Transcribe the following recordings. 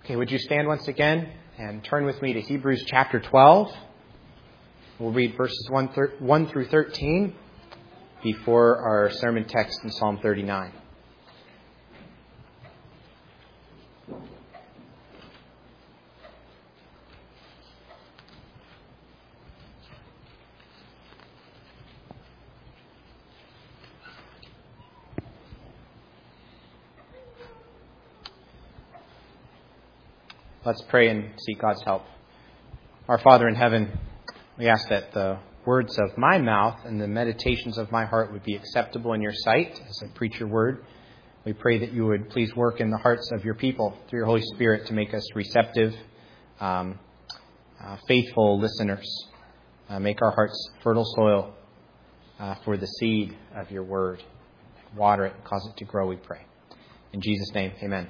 Okay, would you stand once again and turn with me to Hebrews chapter 12. We'll read verses 1 through 13 before our sermon text in Psalm 39. Let's pray and seek God's help. Our Father in heaven, we ask that the words of my mouth and the meditations of my heart would be acceptable in your sight as I preach your word. We pray that you would please work in the hearts of your people through your Holy Spirit to make us receptive, faithful listeners. Make our hearts fertile soil for the seed of your word. Water it, cause it to grow, we pray. In Jesus' name, amen.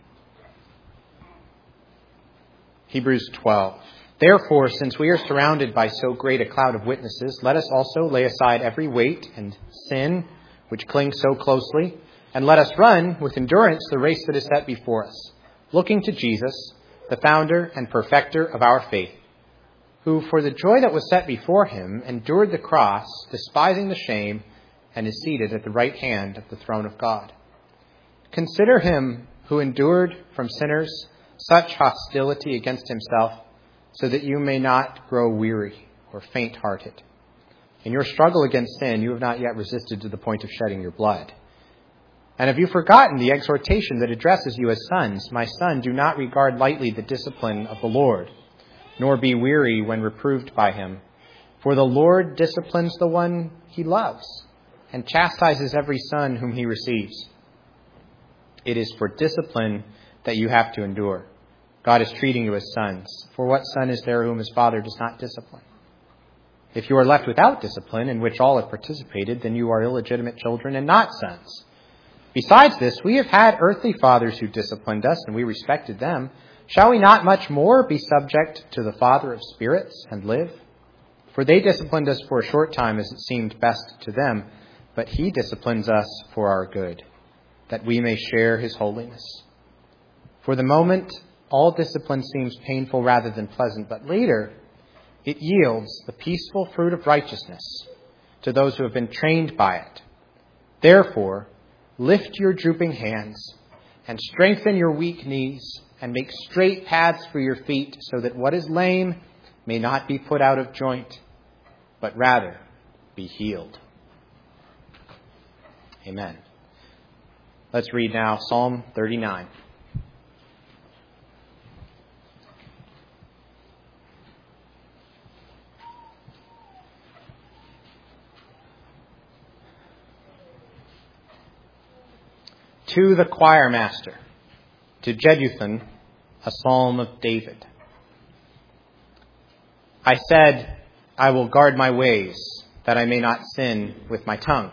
Hebrews 12. Therefore, since we are surrounded by so great a cloud of witnesses, let us also lay aside every weight and sin which clings so closely, and let us run with endurance the race that is set before us, looking to Jesus, the founder and perfecter of our faith, who for the joy that was set before him endured the cross, despising the shame, and is seated at the right hand of the throne of God. Consider him who endured from sinners such hostility against himself, so that you may not grow weary or faint-hearted. In your struggle against sin, you have not yet resisted to the point of shedding your blood. And have you forgotten the exhortation that addresses you as sons? My son, do not regard lightly the discipline of the Lord, nor be weary when reproved by him. For the Lord disciplines the one he loves, and chastises every son whom he receives. It is for discipline that you have to endure. God is treating you as sons. For what son is there whom his father does not discipline? If you are left without discipline, in which all have participated, then you are illegitimate children and not sons. Besides this, we have had earthly fathers who disciplined us, and we respected them. Shall we not much more be subject to the Father of spirits and live? For they disciplined us for a short time as it seemed best to them, but he disciplines us for our good, that we may share his holiness. For the moment, all discipline seems painful rather than pleasant, but later it yields the peaceful fruit of righteousness to those who have been trained by it. Therefore, lift your drooping hands and strengthen your weak knees and make straight paths for your feet, so that what is lame may not be put out of joint, but rather be healed. Amen. Let's read now Psalm 39. To the choir master, to Jeduthun, a psalm of David. I said, I will guard my ways, that I may not sin with my tongue.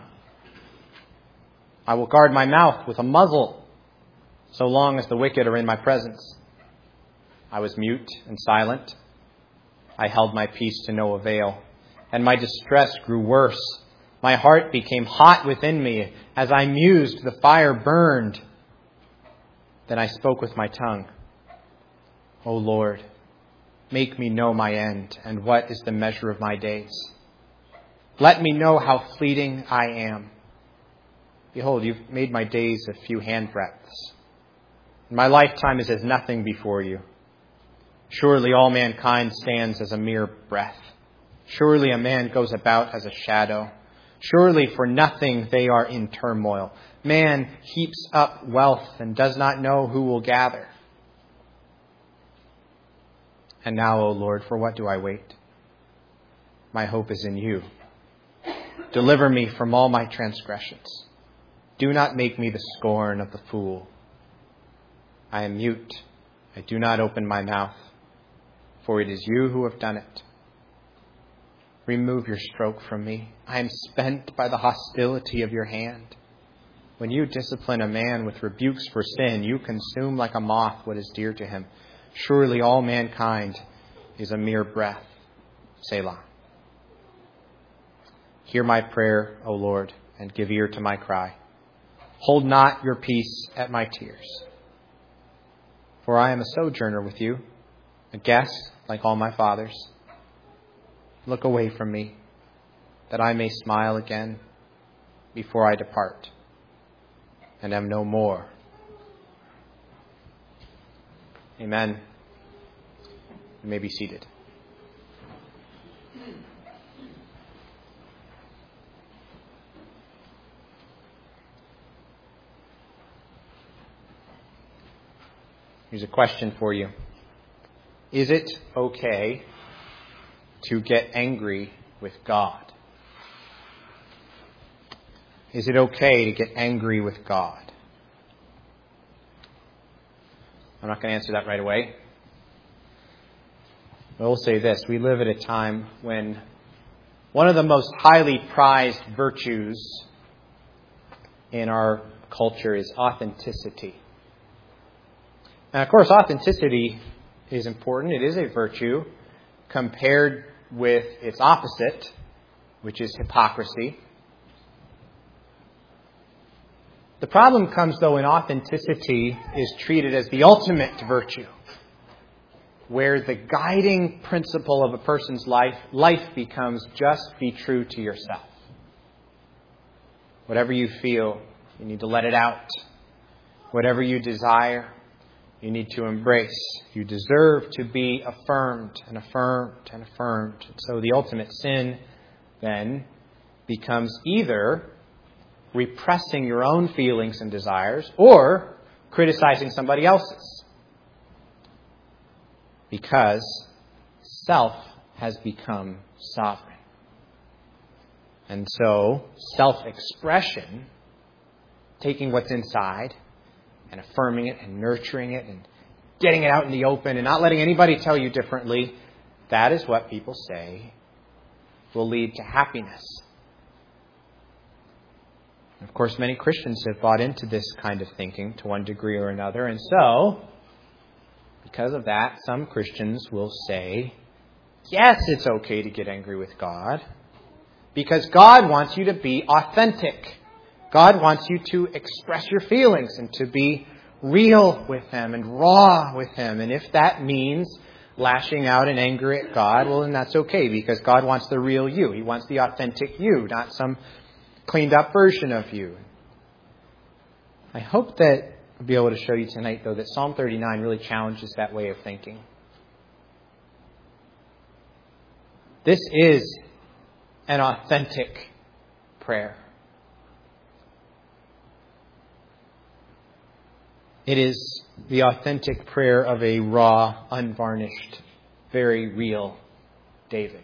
I will guard my mouth with a muzzle, so long as the wicked are in my presence. I was mute and silent. I held my peace to no avail, and my distress grew worse. My heart became hot within me. As I mused, the fire burned. Then I spoke with my tongue. O Lord, make me know my end, and what is the measure of my days. Let me know how fleeting I am. Behold, you've made my days a few handbreadths. My lifetime is as nothing before you. Surely all mankind stands as a mere breath. Surely a man goes about as a shadow. Surely for nothing they are in turmoil. Man heaps up wealth and does not know who will gather. And now, O Lord, for what do I wait? My hope is in you. Deliver me from all my transgressions. Do not make me the scorn of the fool. I am mute. I do not open my mouth, for it is you who have done it. Remove your stroke from me. I am spent by the hostility of your hand. When you discipline a man with rebukes for sin, you consume like a moth what is dear to him. Surely all mankind is a mere breath. Selah. Hear my prayer, O Lord, and give ear to my cry. Hold not your peace at my tears. For I am a sojourner with you, a guest like all my fathers. Look away from me, that I may smile again before I depart, and am no more. Amen. You may be seated. Here's a question for you. Is it okay to get angry with God? Is it okay to get angry with God? I'm not going to answer that right away. I will say this. We live at a time when one of the most highly prized virtues in our culture is authenticity. And of course, authenticity is important. It is a virtue compared with its opposite, which is hypocrisy. The problem comes, though, when authenticity is treated as the ultimate virtue, where the guiding principle of a person's life becomes just be true to yourself. Whatever you feel, you need to let it out. Whatever you desire, you need to embrace. You deserve to be affirmed and affirmed and affirmed. So the ultimate sin then becomes either repressing your own feelings and desires or criticizing somebody else's. Because self has become sovereign. And so self-expression, taking what's inside and affirming it and nurturing it and getting it out in the open and not letting anybody tell you differently, that is what people say will lead to happiness. Of course, many Christians have bought into this kind of thinking to one degree or another. And so, because of that, some Christians will say, yes, it's okay to get angry with God, because God wants you to be authentic. God wants you to express your feelings and to be real with Him and raw with Him. And if that means lashing out in anger at God, well, then that's okay, because God wants the real you. He wants the authentic you, not some cleaned up version of you. I hope that I'll be able to show you tonight, though, that Psalm 39 really challenges that way of thinking. This is an authentic prayer. It is the authentic prayer of a raw, unvarnished, very real David.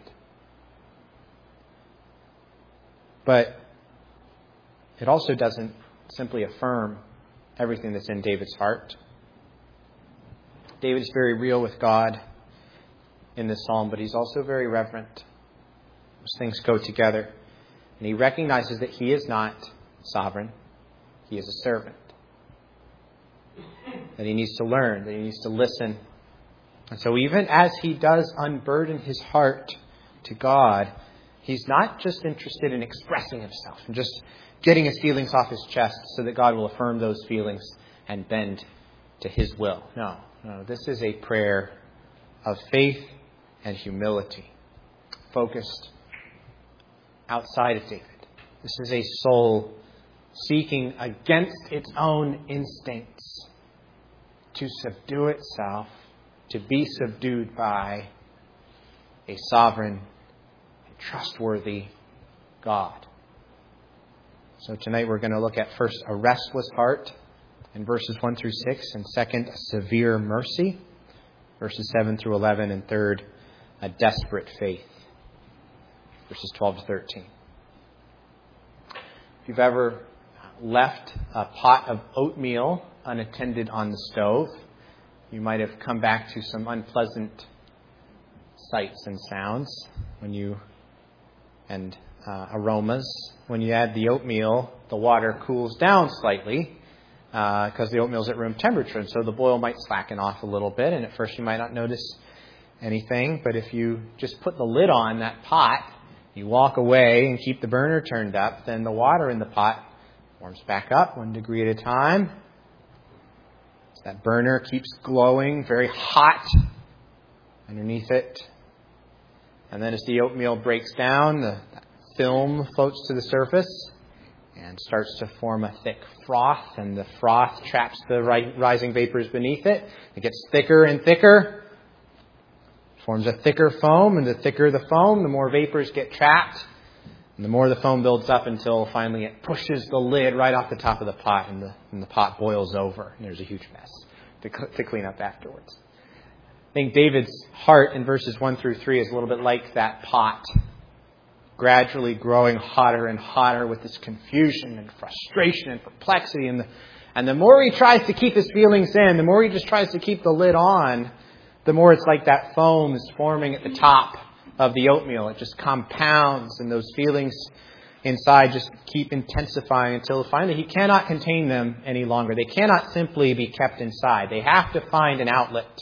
But it also doesn't simply affirm everything that's in David's heart. David is very real with God in this psalm, but he's also very reverent. Those things go together. And he recognizes that he is not sovereign. He is a servant. That he needs to learn, that he needs to listen. And so even as he does unburden his heart to God, he's not just interested in expressing himself and just getting his feelings off his chest so that God will affirm those feelings and bend to His will. No. This is a prayer of faith and humility, focused outside of David. This is a soul seeking against its own instincts to subdue itself, to be subdued by a sovereign, trustworthy God. So tonight we're going to look at first a restless heart in verses 1 through 6, and second, a severe mercy, verses 7 through 11, and third, a desperate faith, verses 12 to 13. If you've ever left a pot of oatmeal unattended on the stove, you might have come back to some unpleasant sights and sounds and aromas. When you add the oatmeal, the water cools down slightly because the oatmeal is at room temperature, and so the boil might slacken off a little bit, and at first you might not notice anything, but if you just put the lid on that pot, you walk away and keep the burner turned up, then the water in the pot warms back up 1 degree at a time. That burner keeps glowing, very hot underneath it. And then as the oatmeal breaks down, the film floats to the surface and starts to form a thick froth, and the froth traps the rising vapors beneath it. It gets thicker and thicker, forms a thicker foam, and the thicker the foam, the more vapors get trapped, and the more the foam builds up until finally it pushes the lid right off the top of the pot, and the pot boils over, and there's a huge mess to clean up afterwards. I think David's heart in verses 1 through 3 is a little bit like that pot, gradually growing hotter and hotter with this confusion and frustration and perplexity. And the more he tries to keep his feelings in, the more he just tries to keep the lid on, the more it's like that foam is forming at the top of the oatmeal. It just compounds, and those feelings inside just keep intensifying until finally he cannot contain them any longer. They cannot simply be kept inside. They have to find an outlet.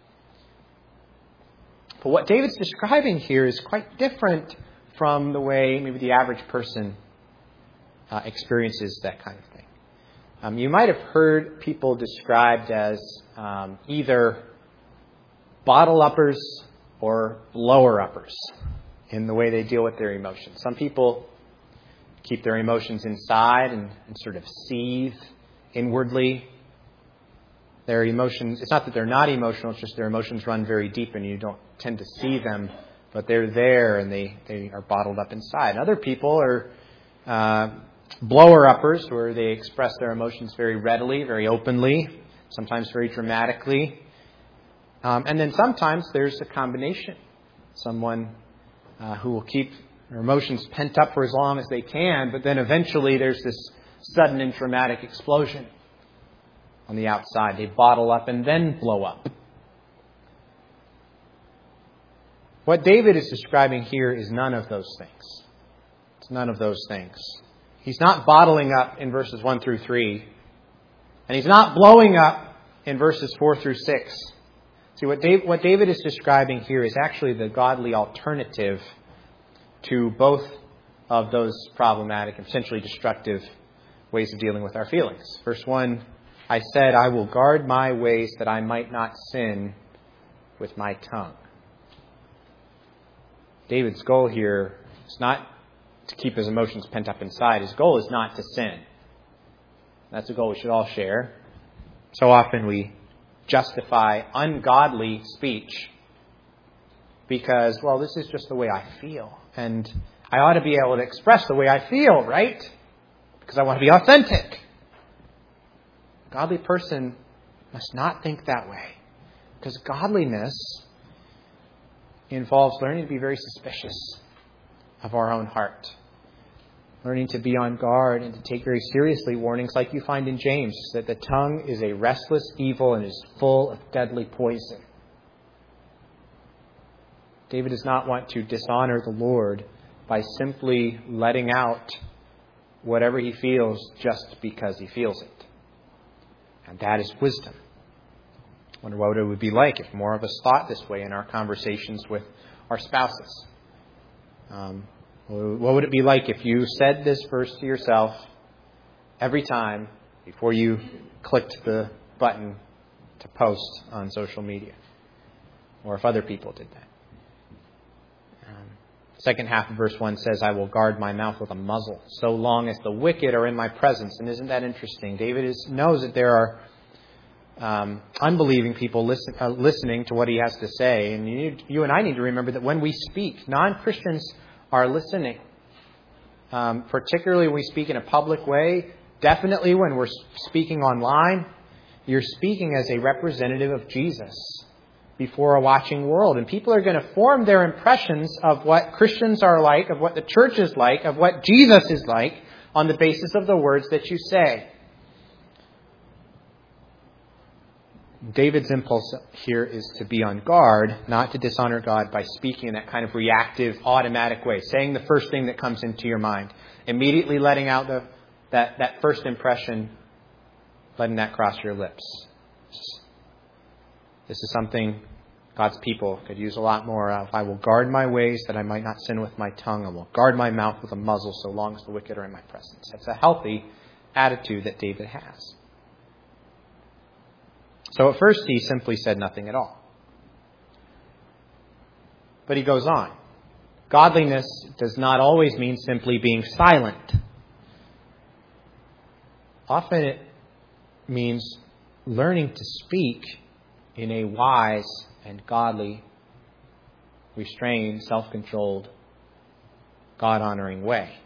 But what David's describing here is quite different from the way maybe the average person experiences that kind of thing. You might have heard people described as either bottle-uppers or blower-uppers in the way they deal with their emotions. Some people keep their emotions inside and sort of seethe inwardly. Their emotions, it's not that they're not emotional, it's just their emotions run very deep and you don't tend to see them, but they're there and they are bottled up inside. And other people are blower-uppers, where they express their emotions very readily, very openly, sometimes very dramatically. And then sometimes there's a combination. Someone who will keep their emotions pent up for as long as they can, but then eventually there's this sudden and dramatic explosion on the outside. They bottle up and then blow up. What David is describing here is none of those things. It's none of those things. He's not bottling up in verses 1 through 3. And he's not blowing up in verses 4 through 6. See, what David is describing here is actually the godly alternative to both of those problematic and potentially destructive ways of dealing with our feelings. Verse 1, I said, I will guard my ways that I might not sin with my tongue. David's goal here is not to keep his emotions pent up inside. His goal is not to sin. That's a goal we should all share. So often we justify ungodly speech because, well, this is just the way I feel. And I ought to be able to express the way I feel, right? Because I want to be authentic. A godly person must not think that way. Because godliness involves learning to be very suspicious of our own heart. Learning to be on guard and to take very seriously warnings like you find in James, that the tongue is a restless evil and is full of deadly poison. David does not want to dishonor the Lord by simply letting out whatever he feels just because he feels it. And that is wisdom. I wonder what it would be like if more of us thought this way in our conversations with our spouses. What would it be like if you said this verse to yourself every time before you clicked the button to post on social media? Or if other people did that? Second half of verse 1 says, I will guard my mouth with a muzzle, so long as the wicked are in my presence. And isn't that interesting? David knows that there are unbelieving people listening to what he has to say. And you and I need to remember that when we speak, non-Christians are listening. Particularly when we speak in a public way. Definitely when we're speaking online. You're speaking as a representative of Jesus before a watching world. And people are going to form their impressions of what Christians are like, of what the church is like, of what Jesus is like, on the basis of the words that you say. David's impulse here is to be on guard, not to dishonor God by speaking in that kind of reactive, automatic way, saying the first thing that comes into your mind, immediately letting out that first impression, letting that cross your lips. This is something God's people could use a lot more of. I will guard my ways that I might not sin with my tongue. I will guard my mouth with a muzzle so long as the wicked are in my presence. That's a healthy attitude that David has. So at first he simply said nothing at all. But he goes on. Godliness does not always mean simply being silent. Often it means learning to speak in a wise and godly, restrained, self-controlled, God-honoring way.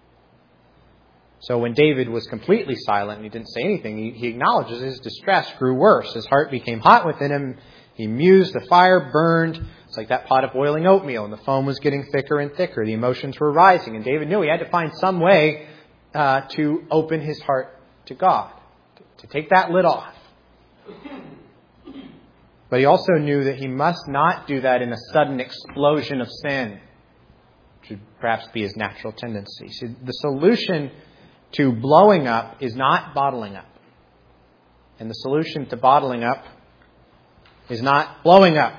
So when David was completely silent and he didn't say anything, he acknowledges his distress grew worse. His heart became hot within him. He mused, the fire burned. It's like that pot of boiling oatmeal, and the foam was getting thicker and thicker. The emotions were rising, and David knew he had to find some way to open his heart to God, to take that lid off. But he also knew that he must not do that in a sudden explosion of sin, which would perhaps be his natural tendency. So the solution to blowing up is not bottling up. And the solution to bottling up is not blowing up.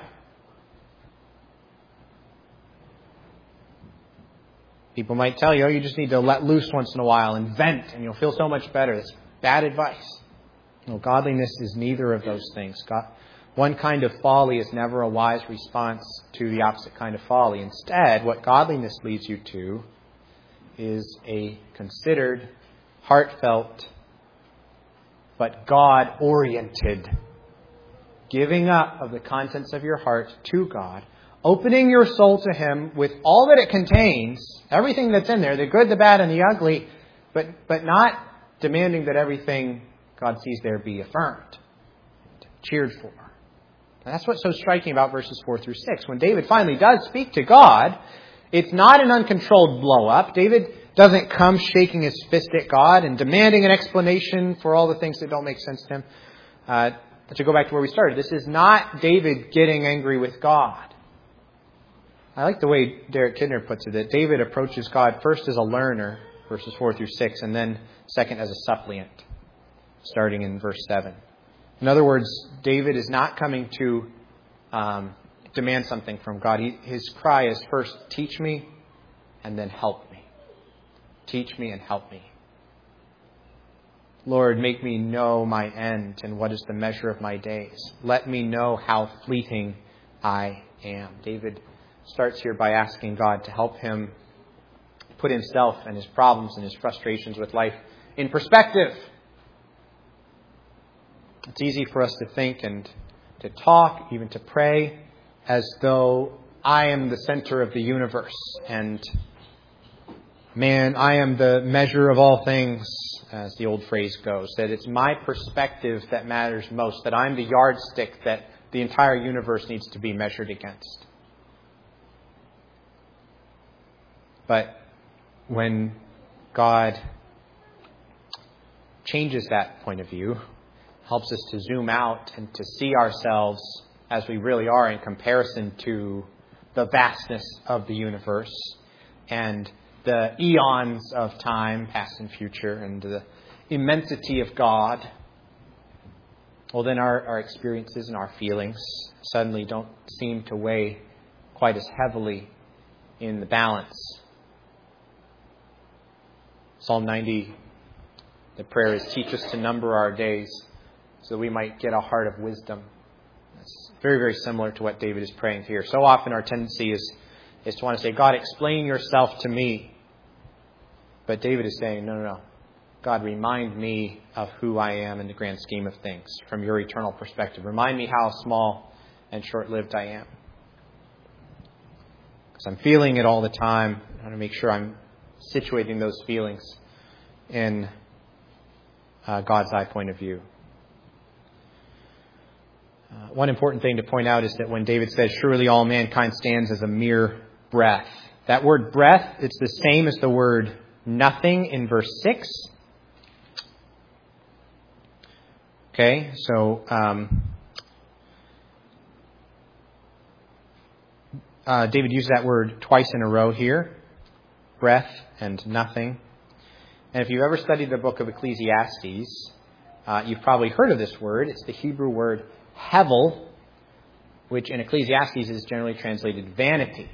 People might tell you, you just need to let loose once in a while and vent, and you'll feel so much better. That's bad advice. No, godliness is neither of those things. One kind of folly is never a wise response to the opposite kind of folly. Instead, what godliness leads you to is a considered, heartfelt, but God-oriented giving up of the contents of your heart to God, opening your soul to Him with all that it contains, everything that's in there, the good, the bad, and the ugly, but not demanding that everything God sees there be affirmed, cheered for. And that's what's so striking about verses 4 through 6. When David finally does speak to God, it's not an uncontrolled blow-up. David doesn't come shaking his fist at God and demanding an explanation for all the things that don't make sense to him. To go back to where we started, this is not David getting angry with God. I like the way Derek Kidner puts it, that David approaches God first as a learner, verses 4 through 6, and then second as a suppliant, starting in verse 7. In other words, David is not coming to demand something from God. His cry is first, teach me, and then help me. Teach me and help me. Lord, make me know my end and what is the measure of my days. Let me know how fleeting I am. David starts here by asking God to help him put himself and his problems and his frustrations with life in perspective. It's easy for us to think and to talk, even to pray, as though I am the center of the universe and man, I am the measure of all things, as the old phrase goes, that it's my perspective that matters most, that I'm the yardstick that the entire universe needs to be measured against. But when God changes that point of view, helps us to zoom out and to see ourselves as we really are in comparison to the vastness of the universe and the eons of time, past and future, and the immensity of God, well, then our experiences and our feelings suddenly don't seem to weigh quite as heavily in the balance. Psalm 90, the prayer is, teach us to number our days so that we might get a heart of wisdom. It's very, very similar to what David is praying here. So often our tendency is to want to say, God, explain yourself to me. But David is saying, no. God, remind me of who I am in the grand scheme of things from your eternal perspective. Remind me how small and short-lived I am. Because I'm feeling it all the time. I want to make sure I'm situating those feelings in God's eye point of view. One important thing to point out is that when David says, surely all mankind stands as a mere breath. That word breath, it's the same as the word nothing in verse 6. Okay, so David used that word twice in a row here. Breath and nothing. And if you've ever studied the book of Ecclesiastes, you've probably heard of this word. It's the Hebrew word hevel, which in Ecclesiastes is generally translated vanity.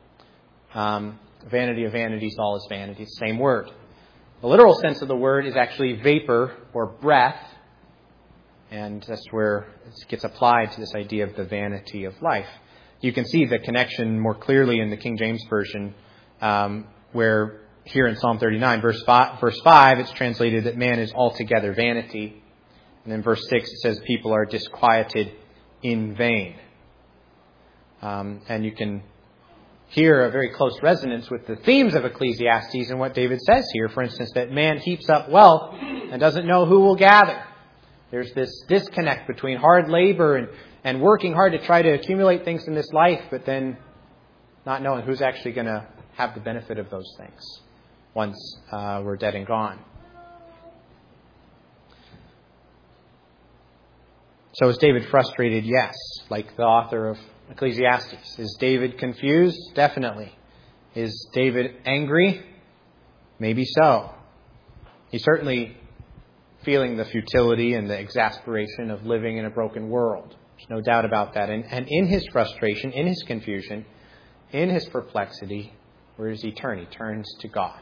Vanity of vanities, all is vanity. It's the same word. The literal sense of the word is actually vapor or breath. And that's where it gets applied to this idea of the vanity of life. You can see the connection more clearly in the King James Version, where here in Psalm 39, verse 5, it's translated that man is altogether vanity. And then verse 6, it says people are disquieted in vain. And you can hear a very close resonance with the themes of Ecclesiastes and what David says here. For instance, that man heaps up wealth and doesn't know who will gather. There's this disconnect between hard labor and working hard to try to accumulate things in this life, but then not knowing who's actually going to have the benefit of those things once we're dead and gone. So is David frustrated? Yes, like the author of Ecclesiastes. Is David confused? Definitely. Is David angry? Maybe so. He's certainly feeling the futility and the exasperation of living in a broken world. There's no doubt about that. And in his frustration, in his confusion, in his perplexity, where does he turn? He turns to God.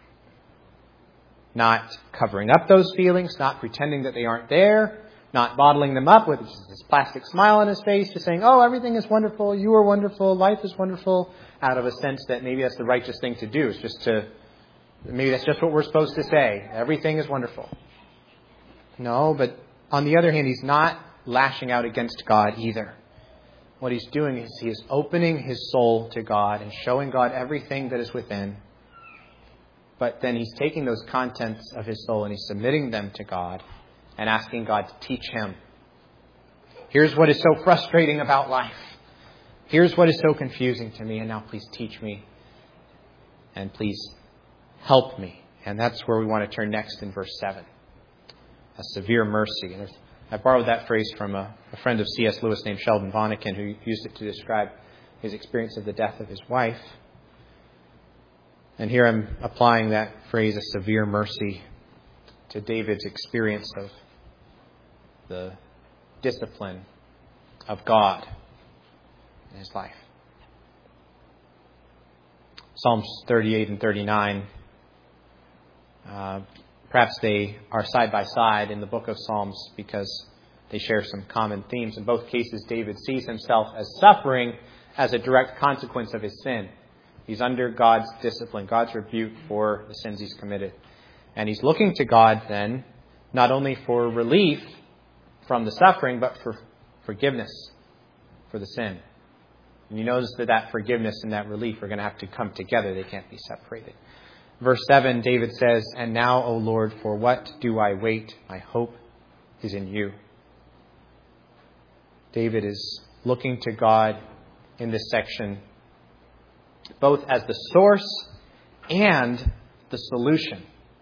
Not covering up those feelings, not pretending that they aren't there, not bottling them up with this plastic smile on his face, just saying, oh, everything is wonderful, you are wonderful, life is wonderful, out of a sense that maybe that's the righteous thing to do. Maybe that's just what we're supposed to say. Everything is wonderful. No, but on the other hand, he's not lashing out against God either. What he's doing is he is opening his soul to God and showing God everything that is within. But then he's taking those contents of his soul and he's submitting them to God and asking God to teach him. Here's what is so frustrating about life. Here's what is so confusing to me. And now please teach me. And please help me. And that's where we want to turn next in verse 7. A severe mercy. And I borrowed that phrase from a friend of C.S. Lewis named Sheldon Vonnegut, who used it to describe his experience of the death of his wife. And here I'm applying that phrase, a severe mercy, to David's experience of the discipline of God in his life. Psalms 38 and 39, perhaps they are side by side in the book of Psalms because they share some common themes. In both cases, David sees himself as suffering as a direct consequence of his sin. He's under God's discipline, God's rebuke for the sins he's committed. And he's looking to God then, not only for relief from the suffering, but for forgiveness for the sin. And you notice that forgiveness and that relief are going to have to come together. They can't be separated. Verse 7, David says, "And now, O Lord, for what do I wait? My hope is in you." David is looking to God in this section both as the source and the solution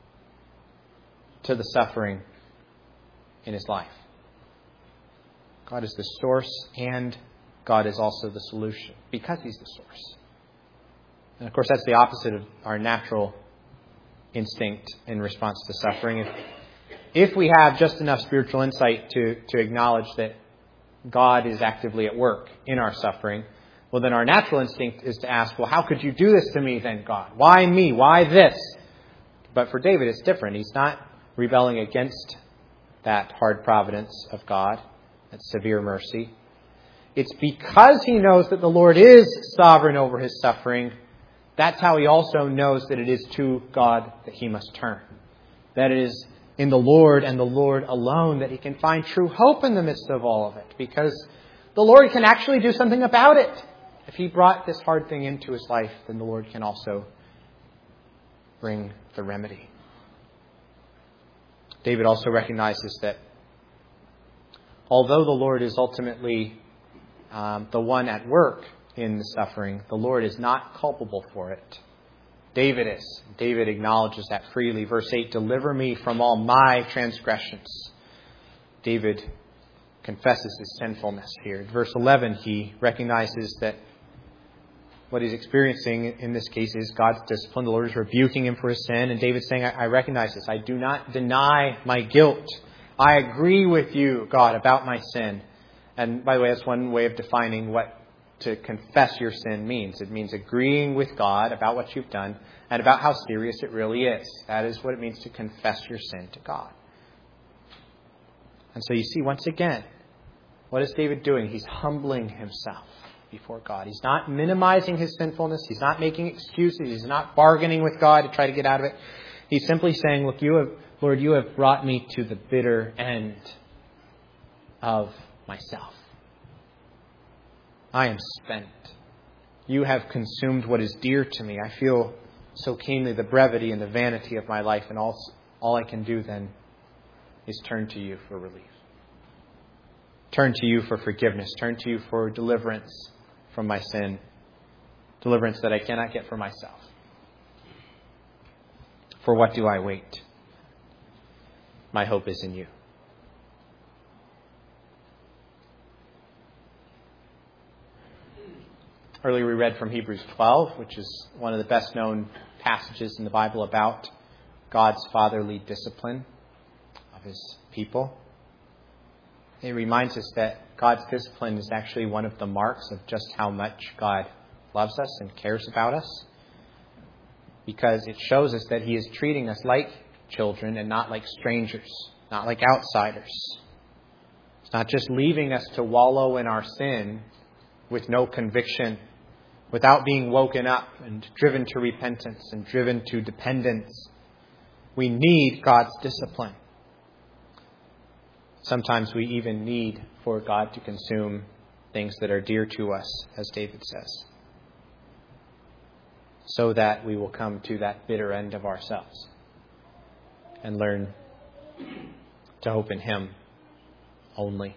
to the suffering in his life. God is the source and God is also the solution because he's the source. And of course, that's the opposite of our natural instinct in response to suffering. If we have just enough spiritual insight to acknowledge that God is actively at work in our suffering, well, then our natural instinct is to ask, well, how could you do this to me then, God? Why me? Why this? But for David, it's different. He's not rebelling against that hard providence of God, that severe mercy. It's because he knows that the Lord is sovereign over his suffering. That's how he also knows that it is to God that he must turn. That it is in the Lord and the Lord alone that he can find true hope in the midst of all of it. Because the Lord can actually do something about it. If he brought this hard thing into his life, then the Lord can also bring the remedy. David also recognizes that although the Lord is ultimately the one at work in the suffering, the Lord is not culpable for it. David is. David acknowledges that freely. Verse 8, "Deliver me from all my transgressions." David confesses his sinfulness here. Verse 11, he recognizes that what he's experiencing in this case is God's discipline. The Lord is rebuking him for his sin. And David's saying, I recognize this. I do not deny my guilt. I agree with you, God, about my sin. And by the way, that's one way of defining what to confess your sin means. It means agreeing with God about what you've done and about how serious it really is. That is what it means to confess your sin to God. And so you see, once again, what is David doing? He's humbling himself before God. He's not minimizing his sinfulness. He's not making excuses. He's not bargaining with God to try to get out of it. He's simply saying, look, Lord, you have brought me to the bitter end of myself. I am spent. You have consumed what is dear to me. I feel so keenly the brevity and the vanity of my life, and all I can do then is turn to you for relief. Turn to you for forgiveness. Turn to you for deliverance from my sin. Deliverance that I cannot get for myself. For what do I wait? My hope is in you. Earlier we read from Hebrews 12, which is one of the best known passages in the Bible about God's fatherly discipline of his people. It reminds us that God's discipline is actually one of the marks of just how much God loves us and cares about us, because it shows us that he is treating us like children and not like strangers, not like outsiders. It's not just leaving us to wallow in our sin with no conviction, without being woken up and driven to repentance and driven to dependence. We need God's discipline. Sometimes we even need for God to consume things that are dear to us, as David says, so that we will come to that bitter end of ourselves and learn to hope in him only.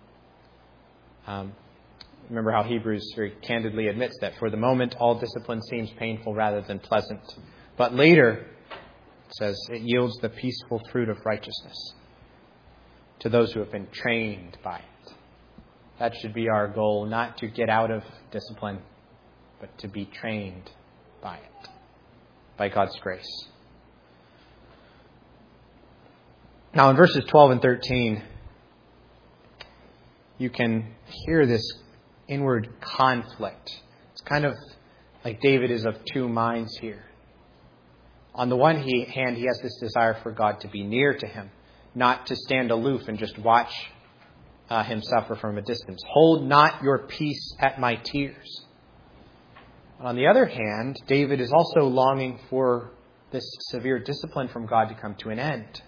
Remember how Hebrews very candidly admits that for the moment all discipline seems painful rather than pleasant. But later, it says, it yields the peaceful fruit of righteousness to those who have been trained by it. That should be our goal, not to get out of discipline, but to be trained by it, by God's grace. Now in verses 12 and 13, you can hear this inward conflict. It's kind of like David is of two minds here. On the one hand, he has this desire for God to be near to him, not to stand aloof and just watch him suffer from a distance. Hold not your peace at my tears. On the other hand, David is also longing for this severe discipline from God to come to an end,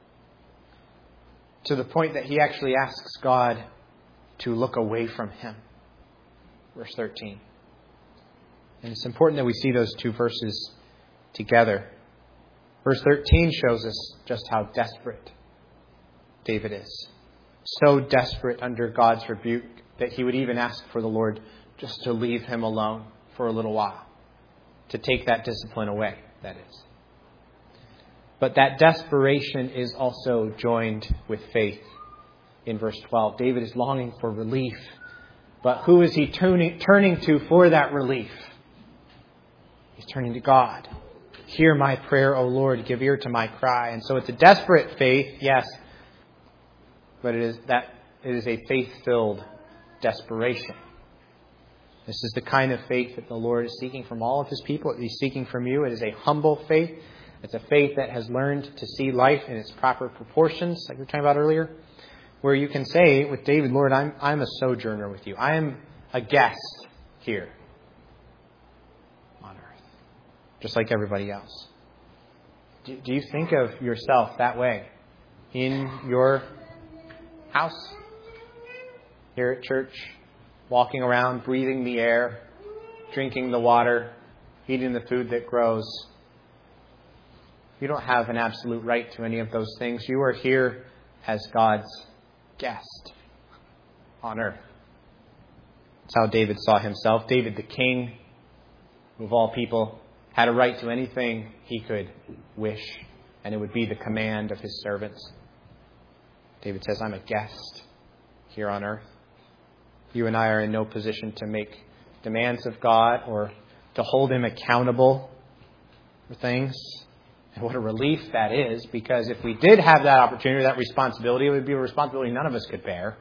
to the point that he actually asks God to look away from him. Verse 13. And it's important that we see those two verses together. Verse 13 shows us just how desperate David is. So desperate under God's rebuke that he would even ask for the Lord just to leave him alone for a little while, to take that discipline away, that is. But that desperation is also joined with faith. In verse 12, David is longing for relief. But who is he turning to for that relief? He's turning to God. Hear my prayer, O Lord. Give ear to my cry. And so it's a desperate faith, yes. But it is a faith-filled desperation. This is the kind of faith that the Lord is seeking from all of his people. He's seeking from you. It is a humble faith. It's a faith that has learned to see life in its proper proportions, like we were talking about earlier, where you can say with David, Lord, I'm a sojourner with you. I am a guest here on earth, just like everybody else. Do you think of yourself that way in your house, here at church, walking around, breathing the air, drinking the water, eating the food that grows? You don't have an absolute right to any of those things. You are here as God's guest on earth. That's how David saw himself. David, the king of all people, had a right to anything he could wish, and it would be the command of his servants. David says, I'm a guest here on earth. You and I are in no position to make demands of God or to hold him accountable for things. And what a relief that is, because if we did have that opportunity, that responsibility, it would be a responsibility none of us could bear.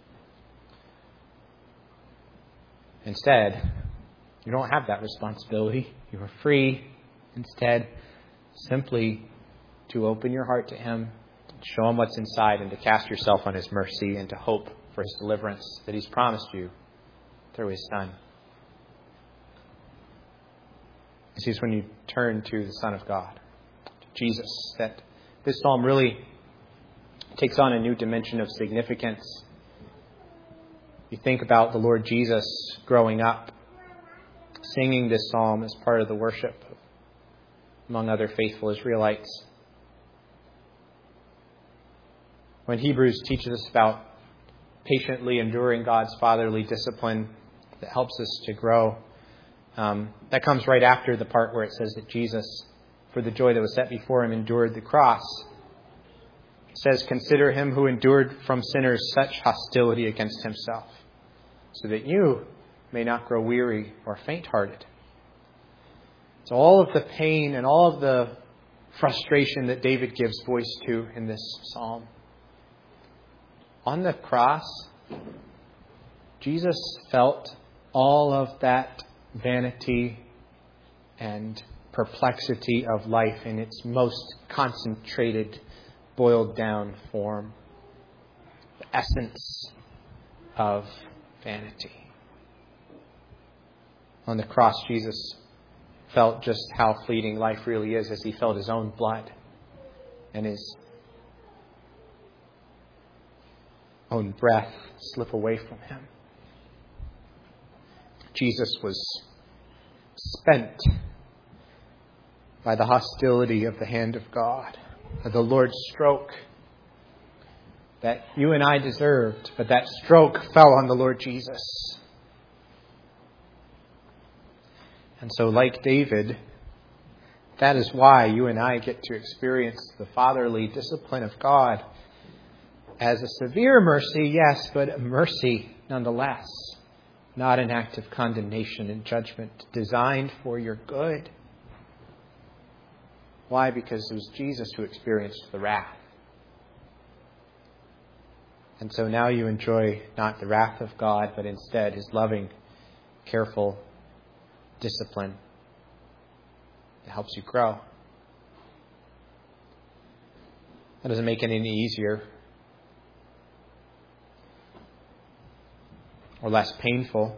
Instead, you don't have that responsibility. You are free, instead, simply to open your heart to him, show him what's inside and to cast yourself on his mercy and to hope for his deliverance that he's promised you through his Son. This is when you turn to the Son of God, to Jesus, that this psalm really takes on a new dimension of significance. You think about the Lord Jesus growing up, singing this psalm as part of the worship among other faithful Israelites. When Hebrews teaches us about patiently enduring God's fatherly discipline that helps us to grow, that comes right after the part where it says that Jesus, for the joy that was set before him, endured the cross. It says, "Consider him who endured from sinners such hostility against himself, so that you may not grow weary or faint-hearted." So all of the pain and all of the frustration that David gives voice to in this psalm, on the cross, Jesus felt all of that vanity and perplexity of life in its most concentrated, boiled down form. The essence of vanity. On the cross, Jesus felt just how fleeting life really is as he felt his own blood and his own breath slip away from him. Jesus was spent by the hostility of the hand of God, by the Lord's stroke that you and I deserved, but that stroke fell on the Lord Jesus. And so, like David, that is why you and I get to experience the fatherly discipline of God as a severe mercy, yes, but a mercy nonetheless. Not an act of condemnation and judgment, designed for your good. Why? Because it was Jesus who experienced the wrath. And so now you enjoy not the wrath of God, but instead his loving, careful discipline that helps you grow. That doesn't make it any easier or less painful.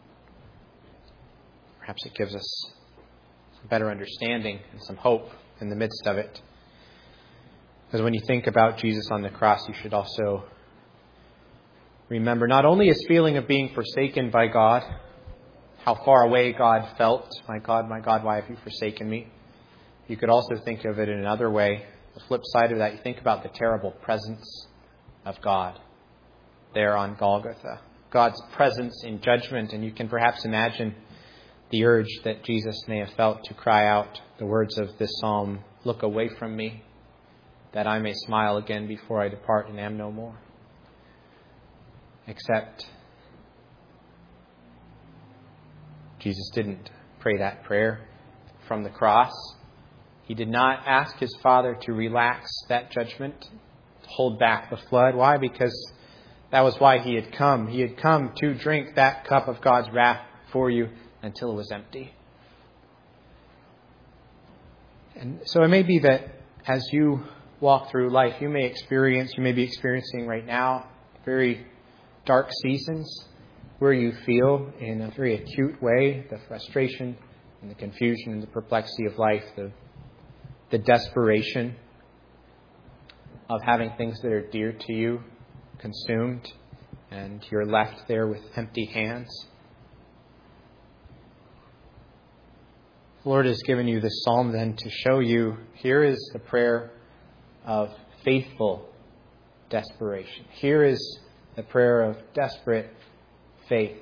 Perhaps it gives us some better understanding and some hope in the midst of it. Because when you think about Jesus on the cross, you should also remember not only his feeling of being forsaken by God, how far away God felt. My God, why have you forsaken me? You could also think of it in another way. The flip side of that, you think about the terrible presence of God there on Golgotha. God's presence in judgment, and you can perhaps imagine the urge that Jesus may have felt to cry out the words of this psalm, "Look away from me, that I may smile again before I depart and am no more." Except Jesus didn't pray that prayer from the cross. He did not ask his Father to relax that judgment, to hold back the flood. Why? Because that was why he had come. He had come to drink that cup of God's wrath for you until it was empty. And so it may be that as you walk through life, you may be experiencing right now very dark seasons where you feel in a very acute way the frustration and the confusion and the perplexity of life, the desperation of having things that are dear to you consumed, and you're left there with empty hands. The Lord has given you this psalm then to show you, here is the prayer of faithful desperation. Here is the prayer of desperate faith.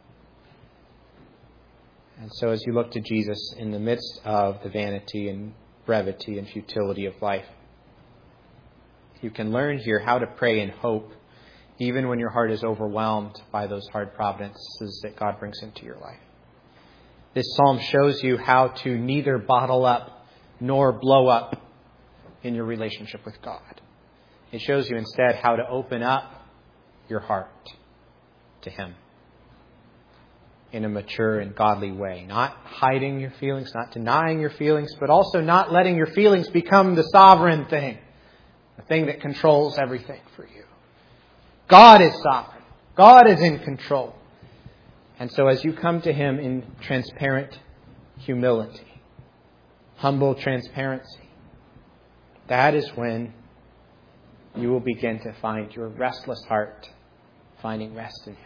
And so as you look to Jesus in the midst of the vanity and brevity and futility of life, you can learn here how to pray in hope, even when your heart is overwhelmed by those hard providences that God brings into your life. This psalm shows you how to neither bottle up nor blow up in your relationship with God. It shows you instead how to open up your heart to Him in a mature and godly way. Not hiding your feelings, not denying your feelings, but also not letting your feelings become the sovereign thing. the thing that controls everything for you. God is sovereign. God is in control. And so as you come to Him in transparent humility, humble transparency, that is when you will begin to find your restless heart finding rest in Him.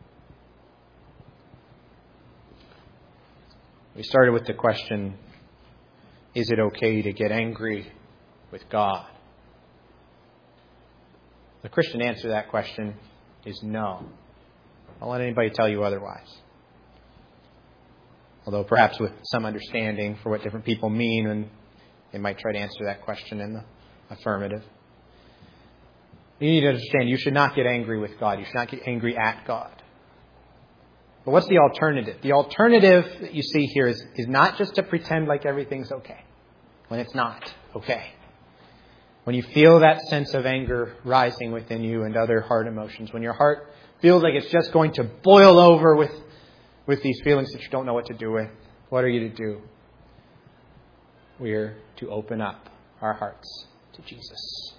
We started with the question, is it okay to get angry with God? The Christian answer to that question is no. Don't let anybody tell you otherwise. Although perhaps with some understanding for what different people mean, and they might try to answer that question in the affirmative. You need to understand, you should not get angry with God. You should not get angry at God. But what's the alternative? The alternative that you see here is not just to pretend like everything's okay, when it's not okay. When you feel that sense of anger rising within you and other heart emotions, when your heart feels like it's just going to boil over with these feelings that you don't know what to do with, what are you to do? We're to open up our hearts to Jesus.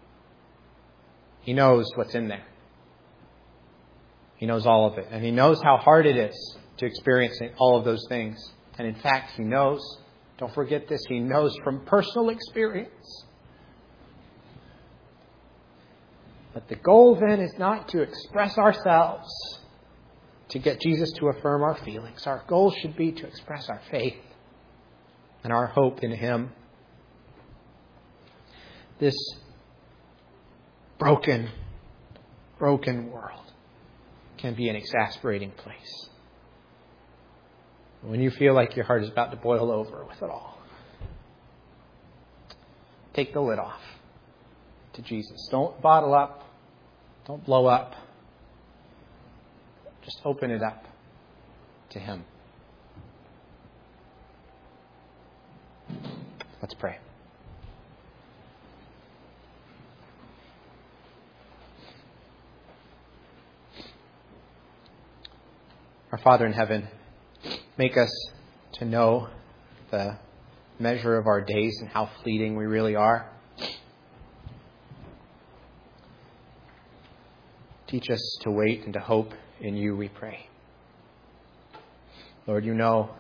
He knows what's in there. He knows all of it. And He knows how hard it is to experience all of those things. And in fact, He knows, don't forget this, He knows from personal experience. But the goal then is not to express ourselves to get Jesus to affirm our feelings. Our goal should be to express our faith and our hope in Him. This broken world can be an exasperating place. When you feel like your heart is about to boil over with it all, take the lid off to Jesus. Don't bottle up. Don't blow up. Just open it up to Him. Let's pray. Our Father in heaven, make us to know the measure of our days and how fleeting we really are. Teach us to wait and to hope in You, we pray. Lord, You know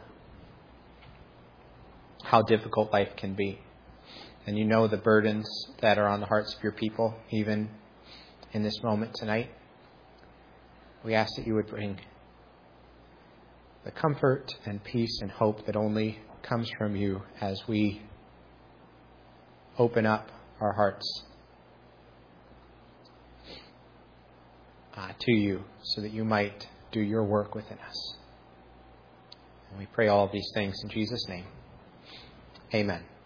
how difficult life can be. And You know the burdens that are on the hearts of Your people, even in this moment tonight. We ask that You would bring the comfort and peace and hope that only comes from You as we open up our hearts to You so that You might do Your work within us. And we pray all of these things in Jesus' name. Amen.